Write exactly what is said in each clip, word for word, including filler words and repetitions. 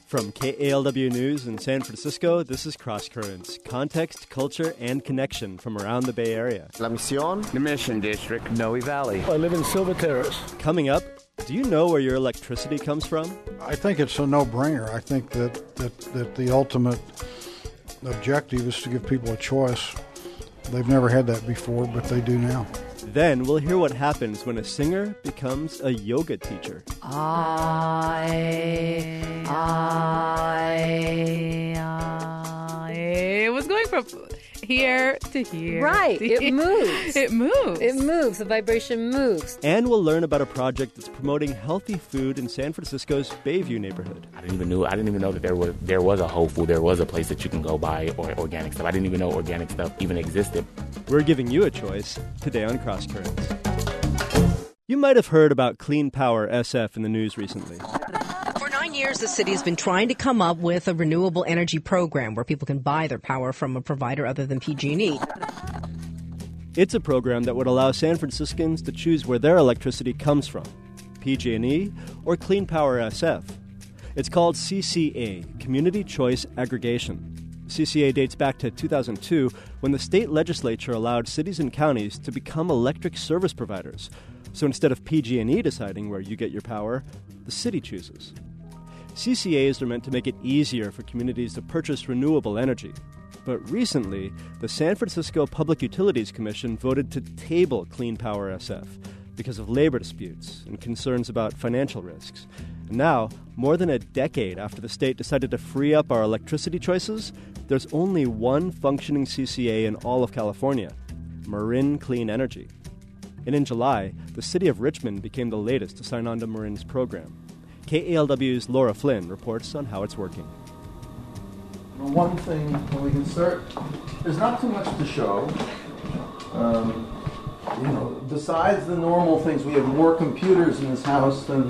From K A L W News in San Francisco, this is Cross Currents, context, culture, and connection from around the Bay Area. La Misión, the Mission District, Noe Valley. I live in Silver Terrace. Coming up, do you know where your electricity comes from? I think it's a no-brainer. I think that, that, that the ultimate objective is to give people a choice. They've never had that before, but they do now. Then we'll hear what happens when a singer becomes a yoga teacher. I, I, I. It was going from here to here. Right. It moves. It moves. It moves. The vibration moves. And we'll learn about a project that's promoting healthy food in San Francisco's Bayview neighborhood. I didn't even know. I didn't even know that there was there was a Whole Food. There was a place that you can go buy or organic stuff. I didn't even know organic stuff even existed. We're giving you a choice today on Cross Currents. You might have heard about Clean Power S F in the news recently. For nine years, the city has been trying to come up with a renewable energy program where people can buy their power from a provider other than P G and E. It's a program that would allow San Franciscans to choose where their electricity comes from, P G and E or Clean Power S F. It's called C C A, Community Choice Aggregation. C C A dates back to two thousand two when the state legislature allowed cities and counties to become electric service providers. So instead of P G and E deciding where you get your power, the city chooses. C C As are meant to make it easier for communities to purchase renewable energy. But recently, the San Francisco Public Utilities Commission voted to table Clean Power S F because of labor disputes and concerns about financial risks. And now, more than a decade after the state decided to free up our electricity choices, there's only one functioning C C A in all of California, Marin Clean Energy. And in July, the city of Richmond became the latest to sign on to Marin's program. K A L W's Laura Flynn reports on how it's working. One thing, when we can start, there's not too much to show. Um, you know, besides the normal things, we have more computers in this house than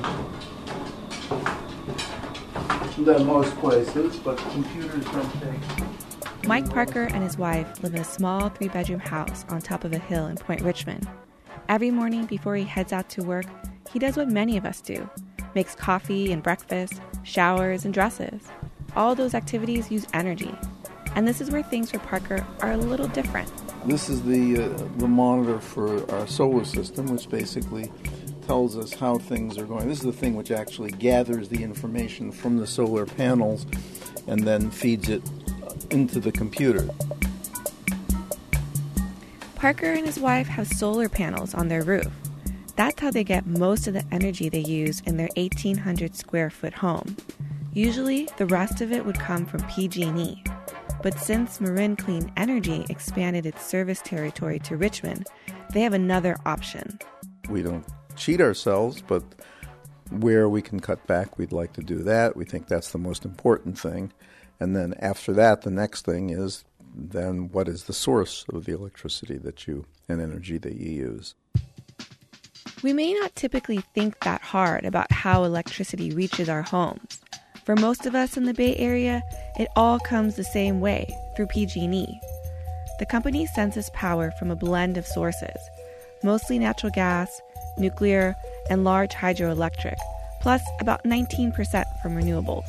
than most places, but computers don't take. Mike Parker and his wife live in a small three-bedroom house on top of a hill in Point Richmond. Every morning before he heads out to work, he does what many of us do. Makes coffee and breakfast, showers and dresses. All those activities use energy. And this is where things for Parker are a little different. This is the uh, the monitor for our solar system, which basically tells us how things are going. This is the thing which actually gathers the information from the solar panels and then feeds it into the computer. Parker and his wife have solar panels on their roof. That's how they get most of the energy they use in their eighteen hundred square foot home. Usually, the rest of it would come from P G and E. But since Marin Clean Energy expanded its service territory to Richmond, they have another option. We don't cheat ourselves, but where we can cut back, we'd like to do that. We think that's the most important thing. And then after that, the next thing is then what is the source of the electricity that you and energy that you use? We may not typically think that hard about how electricity reaches our homes. For most of us in the Bay Area, it all comes the same way, through P G and E. The company sends us power from a blend of sources, mostly natural gas, nuclear, and large hydroelectric, plus about nineteen percent from renewables.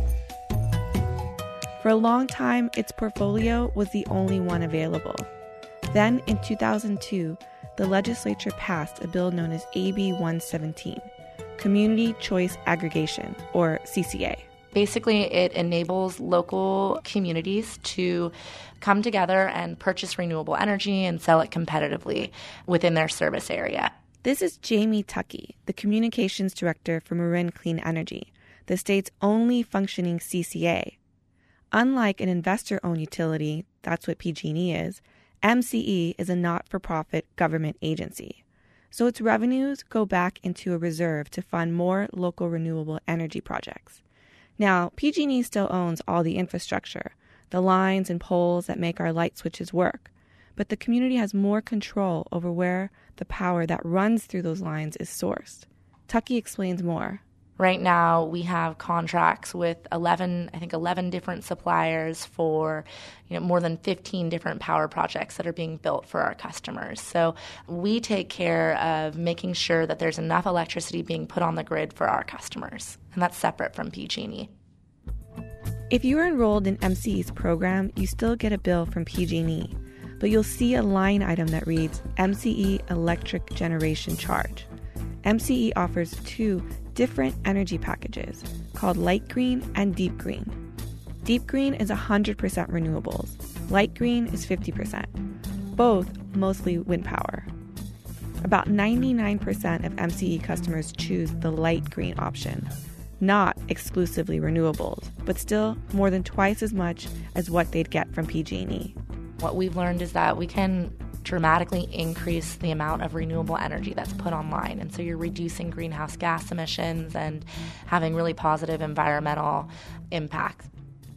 For a long time, its portfolio was the only one available. Then, in two thousand two, the legislature passed a bill known as A B one seventeen, Community Choice Aggregation, or C C A. Basically, it enables local communities to come together and purchase renewable energy and sell it competitively within their service area. This is Jamie Tuckey, the communications director for Marin Clean Energy, the state's only functioning C C A. Unlike an investor-owned utility, that's what P G and E is, M C E is a not-for-profit government agency. So its revenues go back into a reserve to fund more local renewable energy projects. Now, P G and E still owns all the infrastructure, the lines and poles that make our light switches work, but the community has more control over where the power that runs through those lines is sourced. Tuckey explains more. Right now, we have contracts with eleven, I think eleven different suppliers for, you know, more than fifteen different power projects that are being built for our customers. So we take care of making sure that there's enough electricity being put on the grid for our customers, and that's separate from P G and E. If you are enrolled in M C E's program, you still get a bill from P G and E, but you'll see a line item that reads M C E Electric Generation Charge. M C E offers two different energy packages called Light Green and Deep Green. Deep Green is one hundred percent renewables. Light Green is fifty percent. Both mostly wind power. About ninety-nine percent of M C E customers choose the Light Green option. Not exclusively renewables, but still more than twice as much as what they'd get from P G and E. What we've learned is that we can dramatically increase the amount of renewable energy that's put online. And so you're reducing greenhouse gas emissions and having really positive environmental impacts.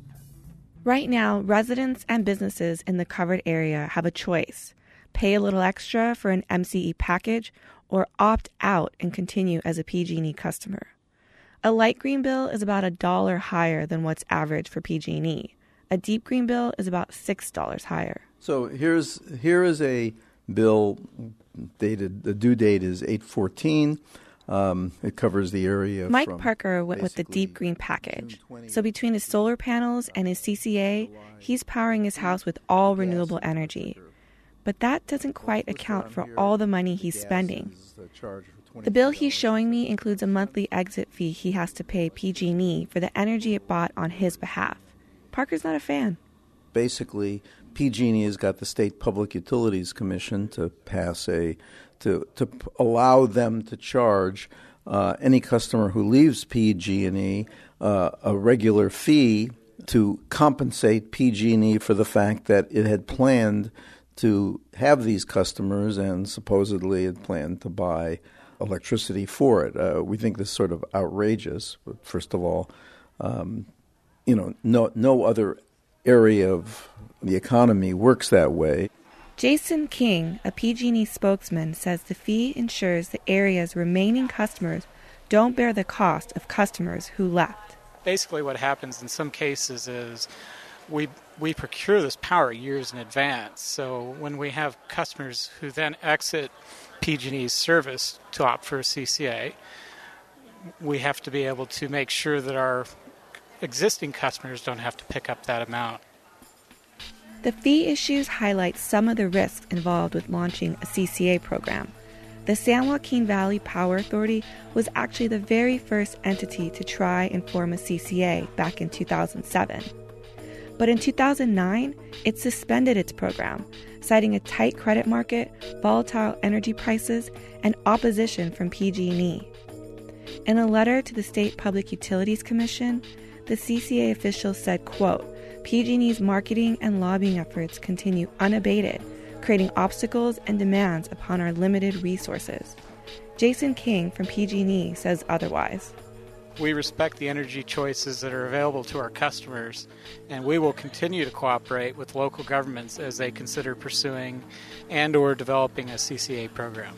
Right now, residents and businesses in the covered area have a choice. Pay a little extra for an M C E package or opt out and continue as a P G and E customer. A light green bill is about a dollar higher than what's average for P G and E. A deep green bill is about six dollars higher. So here's here is a bill dated, the due date is eight fourteen. Um, it covers the area. Mike from Parker went with the deep green package. So between his solar panels and his C C A, he's powering his house with all renewable energy. But that doesn't quite account for all the money he's spending. The bill he's showing me includes a monthly exit fee he has to pay P G and E for the energy it bought on his behalf. Parker's not a fan. Basically, P G and E has got the State Public Utilities Commission to pass a to to allow them to charge uh, any customer who leaves P G and E uh, a regular fee to compensate P G and E for the fact that it had planned to have these customers and supposedly had planned to buy electricity for it. Uh, we think this is sort of outrageous. First of all, um, you know, no no other area of the economy works that way. Jason King, a P G and E spokesman, says the fee ensures the area's remaining customers don't bear the cost of customers who left. Basically what happens in some cases is we we procure this power years in advance. So when we have customers who then exit P G and E's service to opt for a C C A, we have to be able to make sure that our existing customers don't have to pick up that amount. The fee issues highlight some of the risks involved with launching a C C A program. The San Joaquin Valley Power Authority was actually the very first entity to try and form a C C A back in two thousand seven. But in two thousand nine, it suspended its program, citing a tight credit market, volatile energy prices, and opposition from P G and E. In a letter to the State Public Utilities Commission, the C C A official said, quote, P G and E's marketing and lobbying efforts continue unabated, creating obstacles and demands upon our limited resources. Jason King from P G and E says otherwise. We respect the energy choices that are available to our customers, and we will continue to cooperate with local governments as they consider pursuing and or developing a C C A program.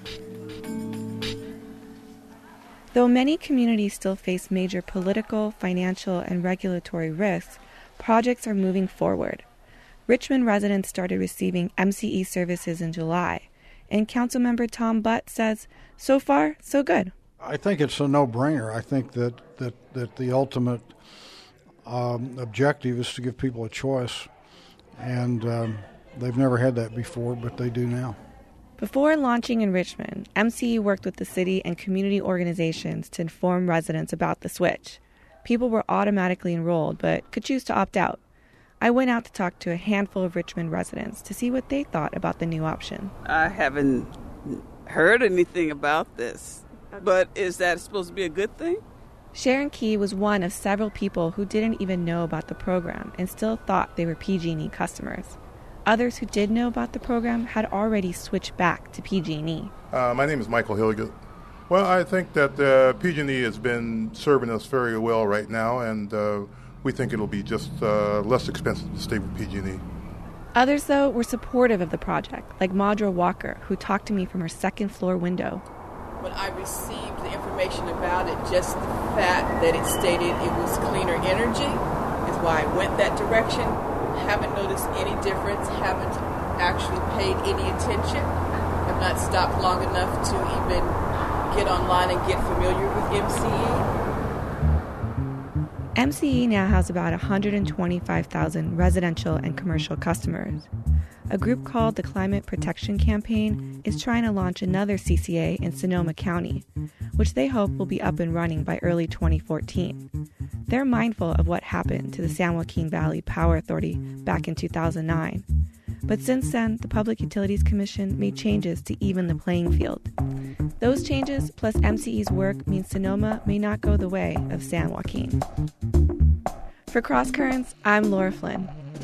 Though many communities still face major political, financial, and regulatory risks, projects are moving forward. Richmond residents started receiving M C E services in July, and Councilmember Tom Butt says, so far, so good. I think it's a no-brainer. I think that, that, that the ultimate um, objective is to give people a choice, and um, they've never had that before, but they do now. Before launching in Richmond, M C E worked with the city and community organizations to inform residents about the switch. People were automatically enrolled, but could choose to opt out. I went out to talk to a handful of Richmond residents to see what they thought about the new option. I haven't heard anything about this, but is that supposed to be a good thing? Sharon Key was one of several people who didn't even know about the program and still thought they were P G and E customers. Others who did know about the program had already switched back to P G and E. Uh, my name is Michael Hilligan. Well, I think that uh, P G and E has been serving us very well right now, and uh, we think it'll be just uh, less expensive to stay with P G and E. Others, though, were supportive of the project, like Maudra Walker, who talked to me from her second floor window. When I received the information about it, just the fact that it stated it was cleaner energy is why I went that direction. Haven't noticed any difference, haven't actually paid any attention, have not stopped long enough to even get online and get familiar with M C E. M C E now has about one hundred twenty-five thousand residential and commercial customers. A group called the Climate Protection Campaign is trying to launch another C C A in Sonoma County, which they hope will be up and running by early twenty fourteen. They're mindful of what happened to the San Joaquin Valley Power Authority back in two thousand nine. But since then, the Public Utilities Commission made changes to even the playing field. Those changes, plus M C E's work, mean Sonoma may not go the way of San Joaquin. For Cross Currents, I'm Laura Flynn.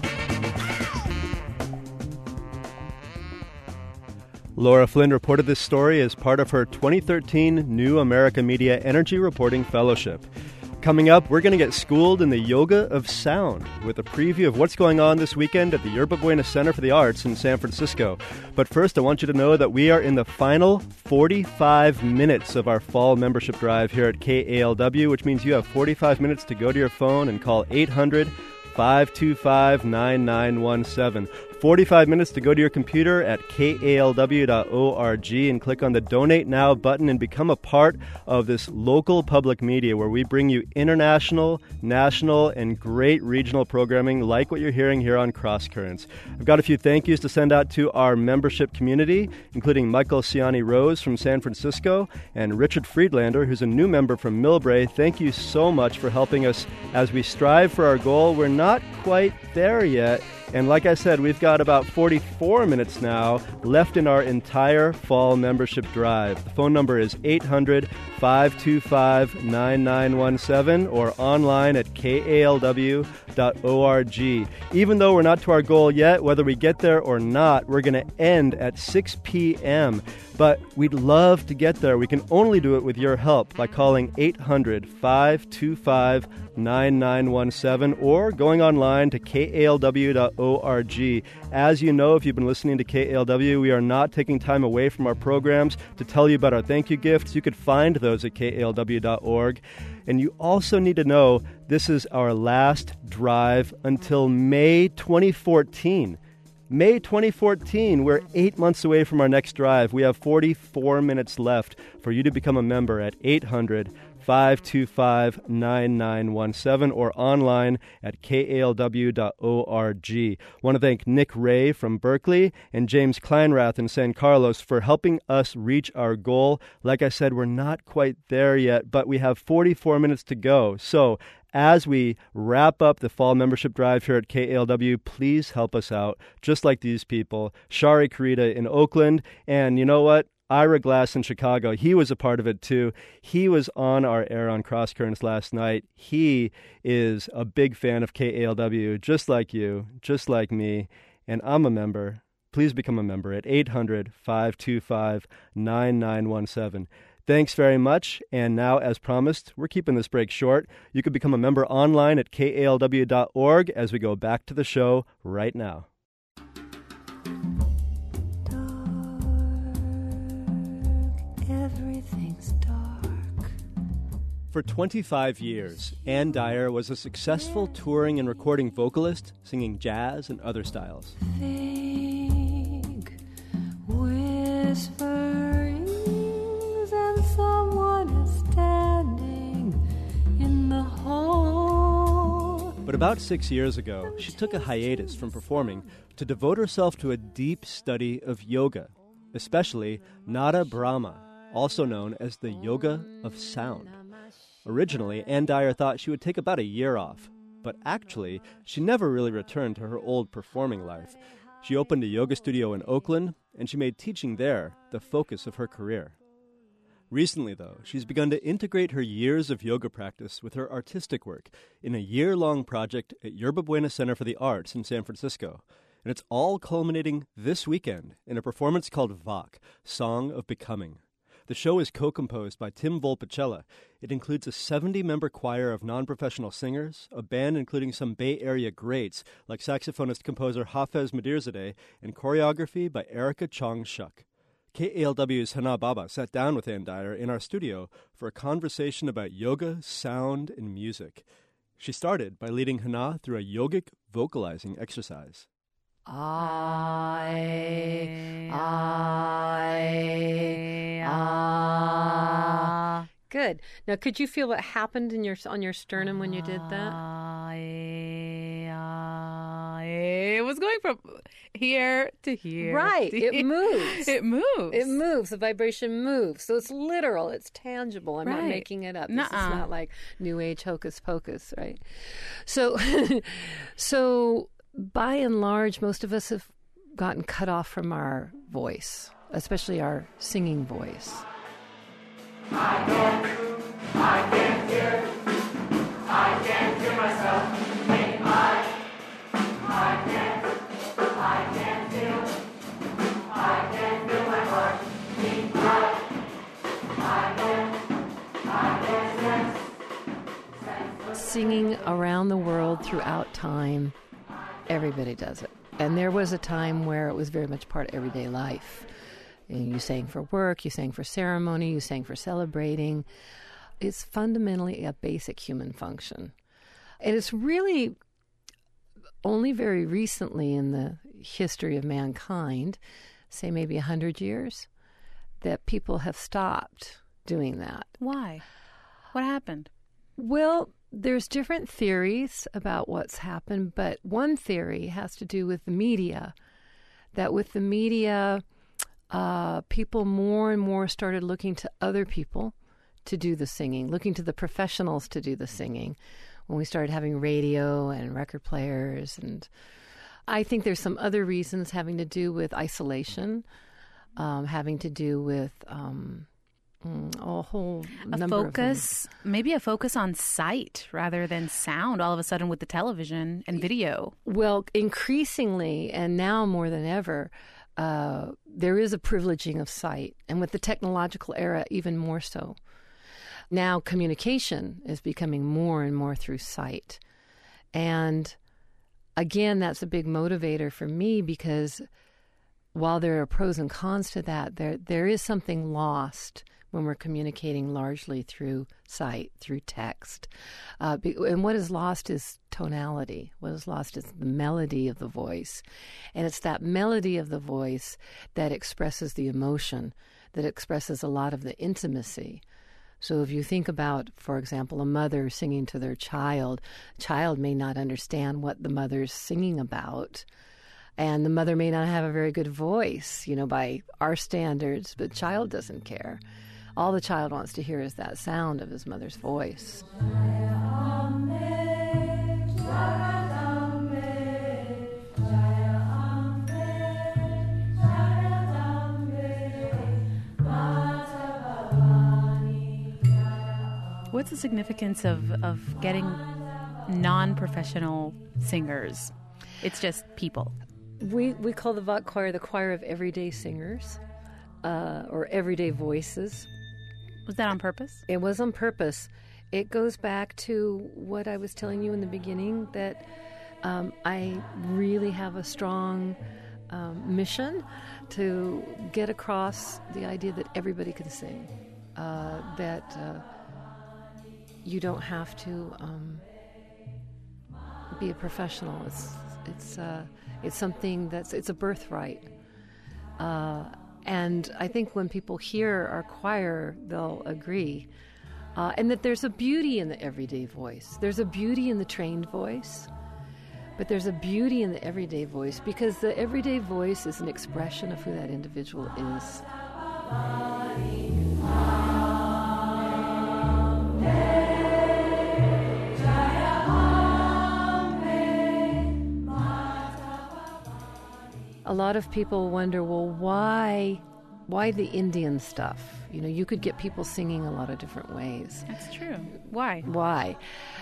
Laura Flynn reported this story as part of her twenty thirteen New America Media Energy Reporting Fellowship. Coming up, we're going to get schooled in the yoga of sound with a preview of what's going on this weekend at the Yerba Buena Center for the Arts in San Francisco. But first, I want you to know that we are in the final forty-five minutes of our fall membership drive here at K A L W, which means you have forty-five minutes to go to your phone and call eight hundred, five two five, nine nine one seven. forty-five minutes to go to your computer at K A L W dot org and click on the Donate Now button and become a part of this local public media where we bring you international, national, and great regional programming like what you're hearing here on Cross Currents. I've got a few thank yous to send out to our membership community, including Michael Ciani Rose from San Francisco and Richard Friedlander, who's a new member from Millbrae. Thank you so much for helping us as we strive for our goal. We're not quite there yet. And like I said, we've got about forty-four minutes now left in our entire fall membership drive. The phone number is eight hundred, five two five, nine nine one seven or online at K A L W dot org. Even though we're not to our goal yet, whether we get there or not, we're going to end at six p.m. But we'd love to get there. We can only do it with your help by calling eight hundred, five two five, nine nine one seven or going online to K A L W dot org. As you know, if you've been listening to K A L W, we are not taking time away from our programs to tell you about our thank you gifts. You could find those at K A L W dot org. And you also need to know this is our last drive until May twenty fourteen. May twenty fourteen, we're eight months away from our next drive. We have forty-four minutes left for you to become a member at eight hundred, five two five, nine nine one seven or online at K A L W dot org. I want to thank Nick Ray from Berkeley and James Kleinrath in San Carlos for helping us reach our goal. Like I said, we're not quite there yet, but we have forty-four minutes to go. So as we wrap up the fall membership drive here at K A L W, please help us out, just like these people. Shari Kurita in Oakland, and you know what? Ira Glass in Chicago, he was a part of it too. He was on our air on Cross Currents last night. He is a big fan of K A L W, just like you, just like me, and I'm a member. Please become a member at eight hundred, five two five, nine nine one seven. Thanks very much, and now, as promised, we're keeping this break short. You can become a member online at K A L W dot org as we go back to the show right now. Everything's dark. For twenty-five years, Ann Dyer was a successful touring and recording vocalist, singing jazz and other styles. Vague whisperings, and someone is standing in the hall. But about six years ago, she took a hiatus from performing to devote herself to a deep study of yoga, especially Nada Brahma, also known as the yoga of sound. Originally, Ann Dyer thought she would take about a year off, but actually, she never really returned to her old performing life. She opened a yoga studio in Oakland, and she made teaching there the focus of her career. Recently, though, she's begun to integrate her years of yoga practice with her artistic work in a year-long project at Yerba Buena Center for the Arts in San Francisco. And it's all culminating this weekend in a performance called V A C, Song of Becoming. The show is co-composed by Tim Volpicella. It includes a seventy-member choir of non-professional singers, a band including some Bay Area greats like saxophonist-composer Hafez Medirzadeh, and choreography by Erica Chong-Shuk. K A L W's Hana Baba sat down with Ann Dyer in our studio for a conversation about yoga, sound, and music. She started by leading Hana through a yogic vocalizing exercise. I, I, I, Good. Now, could you feel what happened in your on your sternum when you did that? I, I, it was going from here to here. Right. to It here. moves. It moves. It moves. The vibration moves. So it's literal. It's tangible. I'm not Right. making it up. This Nuh-uh. is not like New Age hocus pocus, right? So, so by and large, most of us have gotten cut off from our voice, especially our singing voice. I can't, I can't hear, I can't hear myself. Think I, I can't, I can't feel, I can't feel my heart. Think I, I know, I know sense. Singing around the world throughout time, everybody does it. And there was a time where it was very much part of everyday life. And you sang for work, you sang for ceremony, you sang for celebrating. It's fundamentally a basic human function. And it's really only very recently in the history of mankind, say maybe one hundred years, that people have stopped doing that. Why? What happened? Well, there's different theories about what's happened, but one theory has to do with the media, that with the media, uh, people more and more started looking to other people to do the singing, looking to the professionals to do the singing when we started having radio and record players. And I think there's some other reasons having to do with isolation, um, having to do with um, a whole a number focus, of things. Maybe a focus on sight rather than sound all of a sudden with the television and video. Well, increasingly, and now more than ever, uh, there is a privileging of sight, and with the technological era, even more so. Now, communication is becoming more and more through sight. And again, that's a big motivator for me, because while there are pros and cons to that, there there is something lost when we're communicating largely through sight, through text. Uh, be, and what is lost is tonality. What is lost is the melody of the voice. And it's that melody of the voice that expresses the emotion, that expresses a lot of the intimacy. So if you think about, for example, a mother singing to their child, the child may not understand what the mother's singing about. And the mother may not have a very good voice, you know, by our standards, but the child doesn't care. All the child wants to hear is that sound of his mother's voice. What's the significance of, of getting non-professional singers? It's just people. We we call the Vok Choir the choir of everyday singers, uh, or everyday voices. Was that on purpose? It was on purpose. It goes back to what I was telling you in the beginning, that um, I really have a strong um, mission to get across the idea that everybody can sing, uh, that uh, you don't have to um, be a professional. It's it's uh, it's something that's it's a birthright. Uh, And I think when people hear our choir, they'll agree. Uh, and that there's a beauty in the everyday voice. There's a beauty in the trained voice. But there's a beauty in the everyday voice, because the everyday voice is an expression of who that individual is. A lot of people wonder, well, why, why the Indian stuff? You know, you could get people singing a lot of different ways. That's true. Why? Why?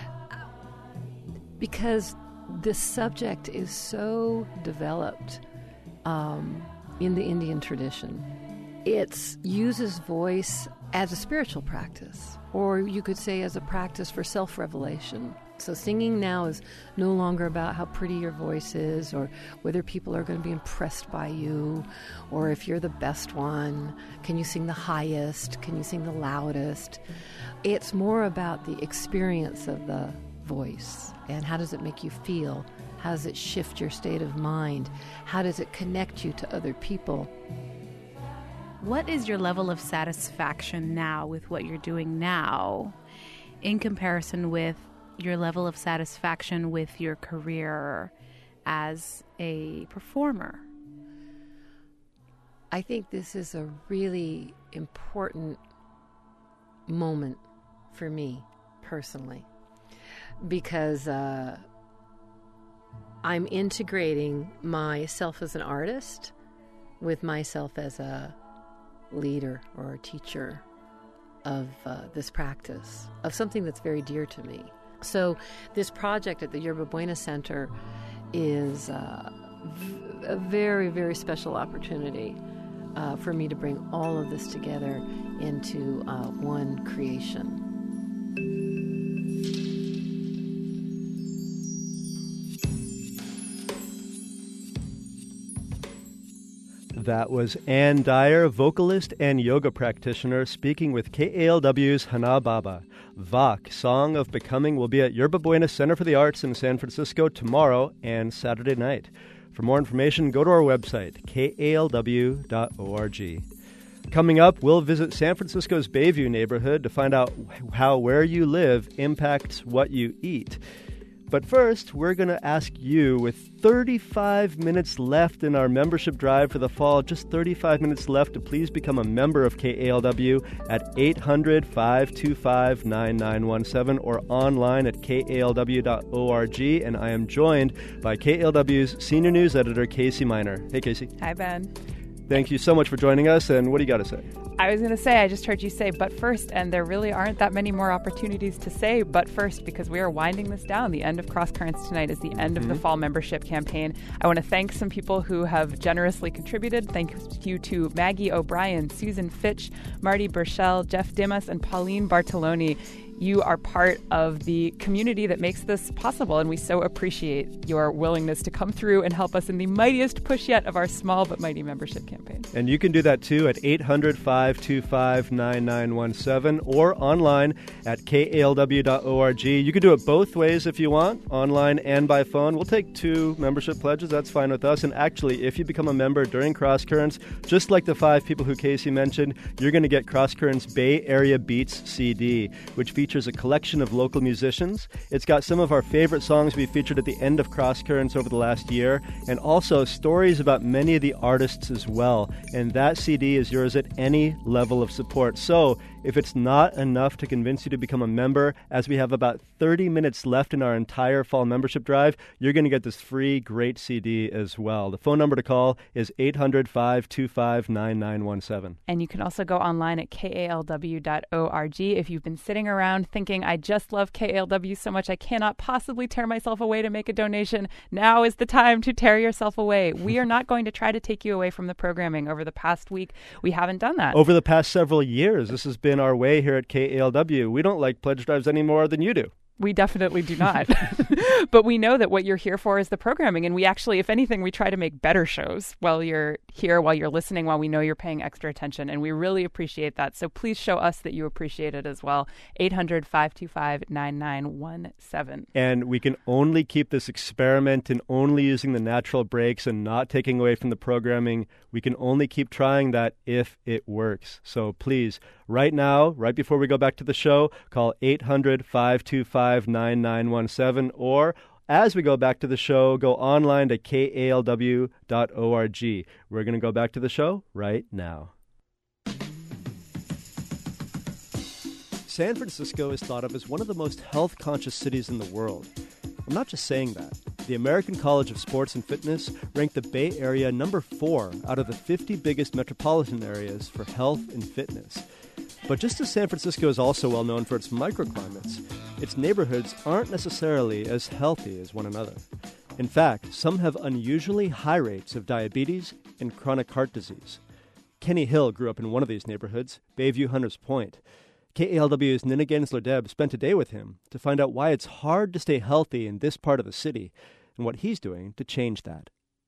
Because this subject is so developed um, in the Indian tradition. It uses voice as a spiritual practice, or you could say as a practice for self-revelation. So singing now is no longer about how pretty your voice is, or whether people are going to be impressed by you, or if you're the best one. Can you sing the highest? Can you sing the loudest? It's more about the experience of the voice, and how does it make you feel? How does it shift your state of mind? How does it connect you to other people? What is your level of satisfaction now with what you're doing now in comparison with your level of satisfaction with your career as a performer? I think this is a really important moment for me personally, because uh, I'm integrating myself as an artist with myself as a leader or a teacher of uh, this practice, of something that's very dear to me. So this project at the Yerba Buena Center is uh, a very, very special opportunity uh, for me to bring all of this together into uh, one creation. That was Ann Dyer, vocalist and yoga practitioner, speaking with K A L W's Hana Baba. V A C, Song of Becoming, will be at Yerba Buena Center for the Arts in San Francisco tomorrow and Saturday night. For more information, go to our website, K A L W dot org. Coming up, we'll visit San Francisco's Bayview neighborhood to find out how where you live impacts what you eat. But first, we're going to ask you, with thirty-five minutes left in our membership drive for the fall, just thirty-five minutes left, to please become a member of K A L W at eight hundred, five two five, nine nine one seven or online at K A L W dot org. And I am joined by K A L W's senior news editor, Casey Miner. Hey, Casey. Hi, Ben. Thank you so much for joining us. And what do you got to say? I was going to say, I just heard you say but first, and there really aren't that many more opportunities to say but first, because we are winding this down. The end of Cross Currents tonight is the end mm-hmm. of the fall membership campaign. I want to thank some people who have generously contributed. Thank you to Maggie O'Brien, Susan Fitch, Marty Burchell, Jeff Dimas, and Pauline Bartoloni. You are part of the community that makes this possible, and we so appreciate your willingness to come through and help us in the mightiest push yet of our small but mighty membership campaign. And you can do that too at eight hundred, five two five, nine nine one seven or online at K A L W dot org. You can do it both ways if you want, online and by phone. We'll take two membership pledges. That's fine with us. And actually, if you become a member during Cross Currents, just like the five people who Casey mentioned, you're going to get Cross Currents Bay Area Beats C D, which features features a collection of local musicians. It's got some of our favorite songs we featured at the end of Cross Currents over the last year, and also stories about many of the artists as well. And that C D is yours at any level of support. So if it's not enough to convince you to become a member, as we have about thirty minutes left in our entire fall membership drive, you're going to get this free, great C D as well. The phone number to call is eight hundred, five two five, nine nine one seven. And you can also go online at K A L W dot org. If you've been sitting around thinking, I just love K A L W so much I cannot possibly tear myself away to make a donation, now is the time to tear yourself away. We are not going to try to take you away from the programming. Over the past week, we haven't done that. Over the past several years, this has been our way here at K A L W. We don't like pledge drives any more than you do. We definitely do not. But we know that what you're here for is the programming. And we actually, if anything, we try to make better shows while you're here, while you're listening, while we know you're paying extra attention. And we really appreciate that. So please show us that you appreciate it as well. eight hundred, five two five, nine nine one seven. And we can only keep this experiment in only using the natural breaks and not taking away from the programming. We can only keep trying that if it works. So please, right now, right before we go back to the show, call eight hundred, five two five, nine nine one seven, or as we go back to the show, go online to K A L W dot org. We're going to go back to the show right now. San Francisco is thought of as one of the most health-conscious cities in the world. I'm not just saying that. The American College of Sports and Fitness ranked the Bay Area number four out of the fifty biggest metropolitan areas for health and fitness. But just as San Francisco is also well known for its microclimates, its neighborhoods aren't necessarily as healthy as one another. In fact, some have unusually high rates of diabetes and chronic heart disease. Kenny Hill grew up in one of these neighborhoods, Bayview Hunters Point. K A L W's Nina Gensler-Deb spent a day with him to find out why it's hard to stay healthy in this part of the city and what he's doing to change that.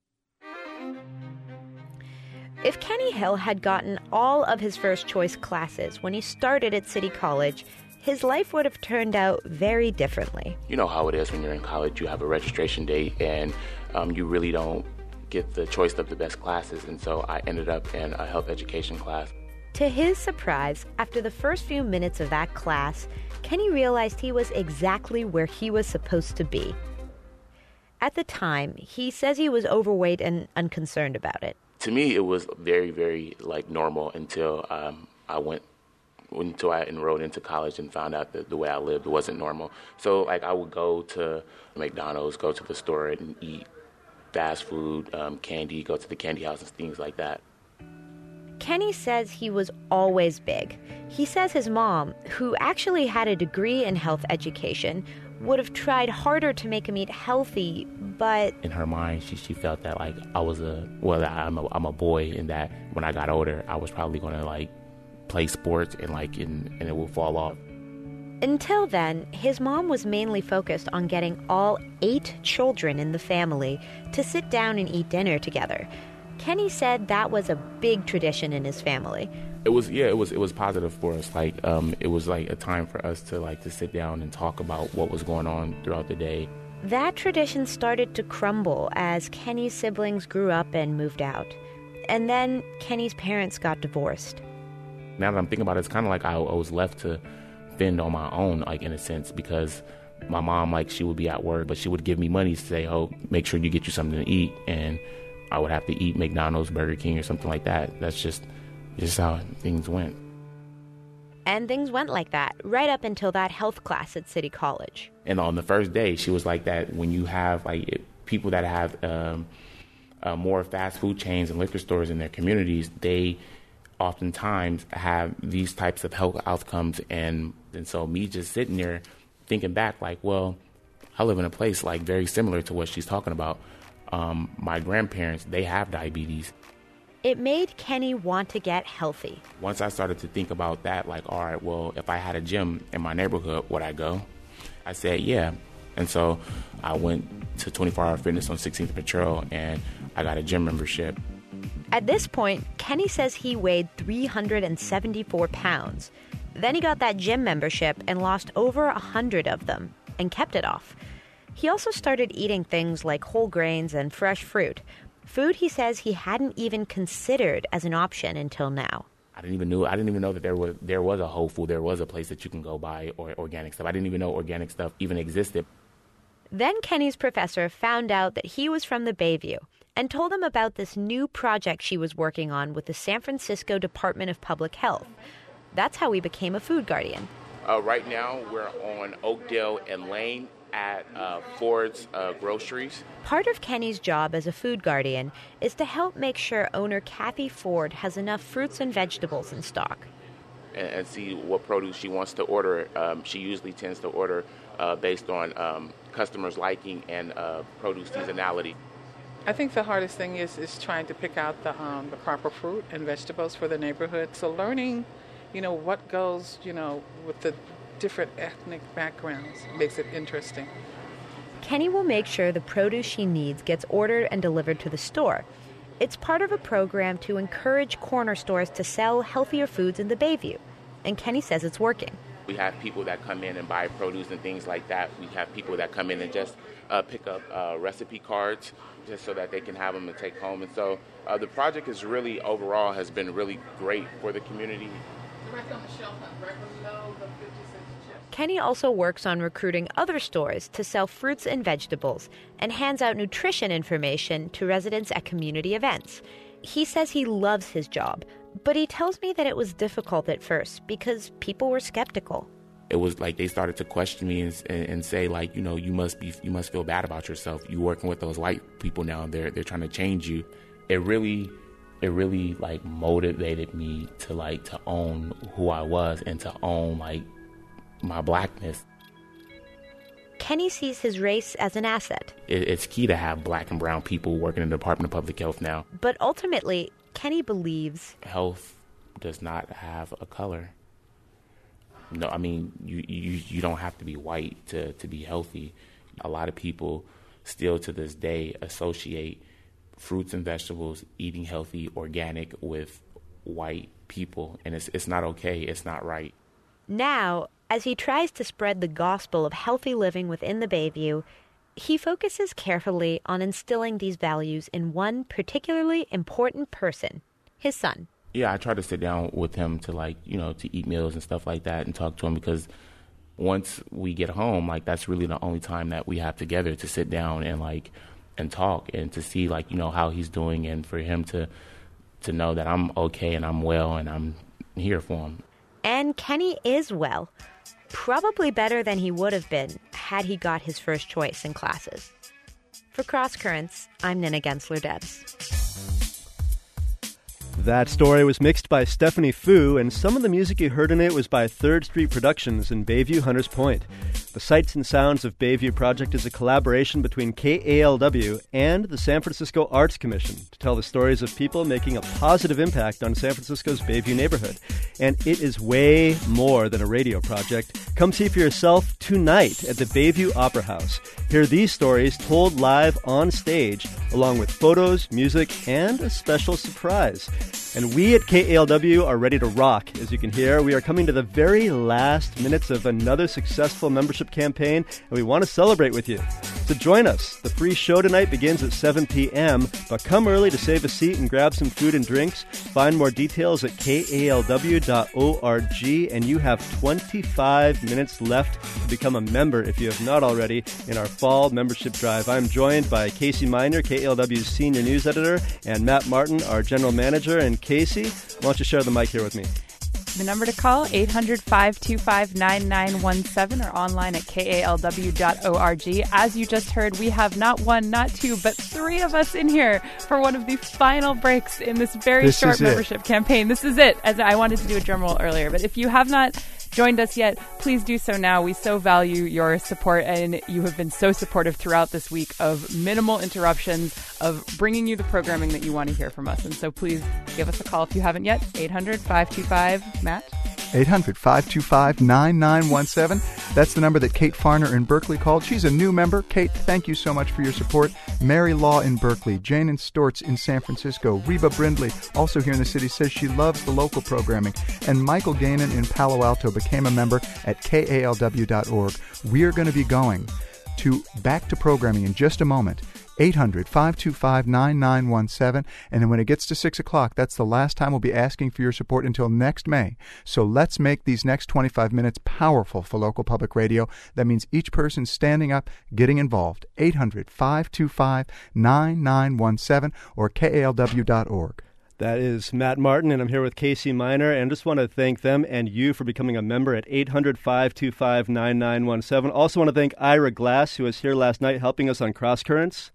If Kenny Hill had gotten all of his first choice classes when he started at City College, his life would have turned out very differently. You know how it is when you're in college. You have a registration date and um, you really don't get the choice of the best classes, and so I ended up in a health education class. To his surprise, after the first few minutes of that class, Kenny realized he was exactly where he was supposed to be. At the time, he says he was overweight and unconcerned about it. To me, it was very, very like normal until um, I went, until I enrolled into college and found out that the way I lived wasn't normal. So like I would go to McDonald's, go to the store and eat fast food, um, candy, go to the candy house and things like that. Kenny says he was always big. He says his mom, who actually had a degree in health education, would have tried harder to make him eat healthy, but... In her mind, she, she felt that, like, I was a... Well, I'm a, I'm a boy, and that when I got older, I was probably going to, like, play sports and, like, and, and it would fall off. Until then, his mom was mainly focused on getting all eight children in the family to sit down and eat dinner together. Kenny said that was a big tradition in his family. It was, yeah, it was it was positive for us. Like, um, it was like a time for us to like to sit down and talk about what was going on throughout the day. That tradition started to crumble as Kenny's siblings grew up and moved out. And then Kenny's parents got divorced. Now that I'm thinking about it, it's kind of like I, I was left to fend on my own, like in a sense, because my mom, like, she would be at work, but she would give me money to say, oh, make sure you get you something to eat, and I would have to eat McDonald's, Burger King, or something like that. That's just just how things went. And things went like that, right up until that health class at City College. And on the first day, she was like that. When you have like it, people that have um, uh, more fast food chains and liquor stores in their communities, they oftentimes have these types of health outcomes. And, and so me just sitting there thinking back, like, well, I live in a place like very similar to what she's talking about. Um, my grandparents, they have diabetes. It made Kenny want to get healthy. Once I started to think about that, like, all right, well, if I had a gym in my neighborhood, would I go? I said, yeah. And so I went to twenty-four hour fitness on sixteenth Patrol, and I got a gym membership. At this point, Kenny says he weighed three hundred seventy-four pounds. Then he got that gym membership and lost over one hundred of them and kept it off. He also started eating things like whole grains and fresh fruit, food he says he hadn't even considered as an option until now. I didn't even know I didn't even know that there was there was a Whole Food, there was a place that you can go buy or organic stuff. I didn't even know organic stuff even existed. Then Kenny's professor found out that he was from the Bayview and told him about this new project she was working on with the San Francisco Department of Public Health. That's how he became a food guardian. Uh, right now, we're on Oakdale and Lane at uh, Ford's uh, Groceries. Part of Kenny's job as a food guardian is to help make sure owner Kathy Ford has enough fruits and vegetables in stock. And, and see what produce she wants to order. Um, she usually tends to order uh, based on um, customers' liking and uh, produce seasonality. I think the hardest thing is, is trying to pick out the um, the proper fruit and vegetables for the neighborhood. So learning, you know, what goes, you know, with the different ethnic backgrounds makes it interesting. Kenny will make sure the produce she needs gets ordered and delivered to the store. It's part of a program to encourage corner stores to sell healthier foods in the Bayview, and Kenny says it's working. We have people that come in and buy produce and things like that. We have people that come in and just uh, pick up uh, recipe cards just so that they can have them and take home. And so uh, the project is really, overall, has been really great for the community. Kenny also works on recruiting other stores to sell fruits and vegetables and hands out nutrition information to residents at community events. He says he loves his job, but he tells me that it was difficult at first because people were skeptical. It was like they started to question me and, and, and say, like, you know, you must be, you must feel bad about yourself. You working with those white people now, they're they're trying to change you. It really, it really like motivated me to like to own who I was and to own like my blackness. Kenny sees his race as an asset. It, it's key to have black and brown people working in the Department of Public Health now. But ultimately, Kenny believes health does not have a color. No, I mean, you, you you don't have to be white to, to be healthy. A lot of people still to this day associate fruits and vegetables, eating healthy, organic with white people. And it's it's not okay. It's not right. Now, as he tries to spread the gospel of healthy living within the Bayview, he focuses carefully on instilling these values in one particularly important person, his son. Yeah, I try to sit down with him to, like, you know, to eat meals and stuff like that and talk to him, because once we get home, like, that's really the only time that we have together to sit down and, like, and talk and to see, like, you know, how he's doing, and for him to to know that I'm okay and I'm well and I'm here for him. And Kenny is well. Probably better than he would have been had he got his first choice in classes. For Cross Currents, I'm Nina Gensler-Debs. That story was mixed by Stephanie Fu, and some of the music you heard in it was by Third Street Productions in Bayview, Hunters Point. The Sights and Sounds of Bayview project is a collaboration between K A L W and the San Francisco Arts Commission to tell the stories of people making a positive impact on San Francisco's Bayview neighborhood. And it is way more than a radio project. Come see for yourself tonight at the Bayview Opera House. Hear these stories told live on stage, along with photos, music, and a special surprise. And we at K A L W are ready to rock. As you can hear, we are coming to the very last minutes of another successful membership campaign, and we want to celebrate with you. So join us. The free show tonight begins at seven p.m., but come early to save a seat and grab some food and drinks. Find more details at K A L W dot org, and you have twenty-five minutes left to become a member if you have not already in our fall membership drive. I'm joined by Casey Miner, K A L W's senior news editor, and Matt Martin, our general manager. And Casey, why don't you share the mic here with me? The number to call, eight hundred, five two five, nine nine one seven, or online at K A L W dot org. As you just heard, we have not one, not two, but three of us in here for one of the final breaks in this very this short membership it. campaign. This is it. As I wanted to do a drum roll earlier, but if you have not joined us yet, please do so now. We so value your support, and you have been so supportive throughout this week of minimal interruptions, of bringing you the programming that you want to hear from us. And so please give us a call if you haven't yet. eight hundred, five two five, Matt? eight hundred, five two five, nine nine one seven. That's the number that Kate Farner in Berkeley called. She's a new member. Kate, thank you so much for your support. Mary Law in Berkeley, Jane and Storts in San Francisco, Reba Brindley, also here in the city, says she loves the local programming. And Michael Gainan in Palo Alto became a member at K A L W dot org. We're going to be going to back to programming in just a moment. eight hundred, five two five, nine nine one seven. And then when it gets to six o'clock, that's the last time we'll be asking for your support until next May. So let's make these next twenty-five minutes powerful for local public radio. That means each person standing up, getting involved. eight hundred, five two five, nine nine one seven or K A L W dot org. That is Matt Martin, and I'm here with Casey Miner, and just want to thank them and you for becoming a member at eight hundred, five two five, nine nine one seven. Also want to thank Ira Glass, who was here last night helping us on Cross Currents.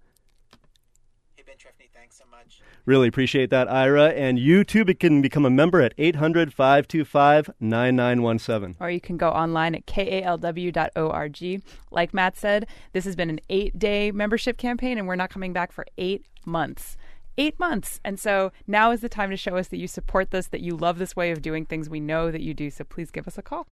Really appreciate that, Ira. And you, too, can become a member at eight hundred, five two five, nine nine one seven. Or you can go online at K A L W dot org. Like Matt said, this has been an eight-day membership campaign, and we're not coming back for eight months. Eight months. And so now is the time to show us that you support this, that you love this way of doing things. We know that you do, so please give us a call.